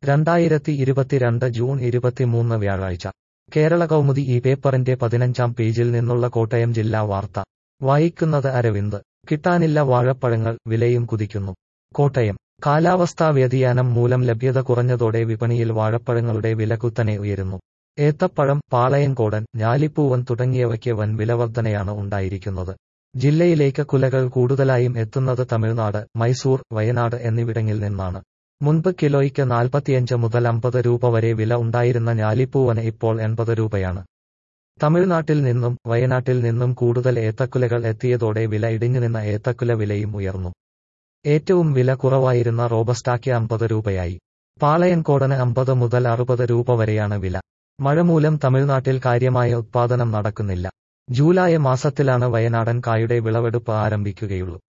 2022 June 23 വ്യാഴാഴ്ച കേരള കൗമുദി ഈ പേപ്പറിന്റെ 15-ാം പേജിൽ നിന്നുള്ള കോട്ടയം ജില്ലാ വാർത്ത വായിക്കുന്നത് അരവിന്ദ്. കിട്ടാനില്ല വാഴപ്പഴങ്ങൾ, വിലയും കുതിക്കുന്നു. കോട്ടയം. കാലാവസ്ഥാ വ്യതിയാനം മൂലം ലഭ്യത കുറഞ്ഞതോടെ വിപണിയിൽ വാഴപ്പഴങ്ങളുടെ വില കുത്തനെ ഉയരുന്നു. ഏത്തപ്പഴം, പാളയൻകോടൻ, ഞാലിപ്പൂവൻ തുടങ്ങിയവയ്ക്ക് വൻ വിലവർധനയാണ് ഉണ്ടായിരിക്കുന്നത്. ജില്ലയിലേക്ക് കുലകൾ കൂടുതലായും എത്തുന്നത് തമിഴ്നാട്, മൈസൂർ, വയനാട് എന്നിവിടങ്ങളിൽ നിന്നാണ്. മുൻപ് കിലോയ്ക്ക് 45 മുതൽ 50 രൂപ വരെ വില ഉണ്ടായിരുന്ന ഞാലിപ്പൂവന് ഇപ്പോൾ 80 രൂപയാണ്. തമിഴ്നാട്ടിൽ നിന്നും വയനാട്ടിൽ നിന്നും കൂടുതൽ ഏത്തക്കുലകൾ എത്തിയതോടെ വില ഇടിഞ്ഞുനിന്ന ഏത്തക്കുല വിലയും ഉയർന്നു. ഏറ്റവും വില കുറവായിരുന്ന റോബസ്റ്റായ്ക്ക് 50 രൂപയായി. പാളയൻകോടന് 50 മുതൽ 60 രൂപ വരെയാണ് വില. മഴ മൂലം തമിഴ്നാട്ടിൽ കാര്യമായ ഉത്പാദനം നടക്കുന്നില്ല. ജൂലൈ മാസത്തിലാണ് വയനാടൻ കായുടെ വിളവെടുപ്പ് ആരംഭിക്കുകയുള്ളൂ.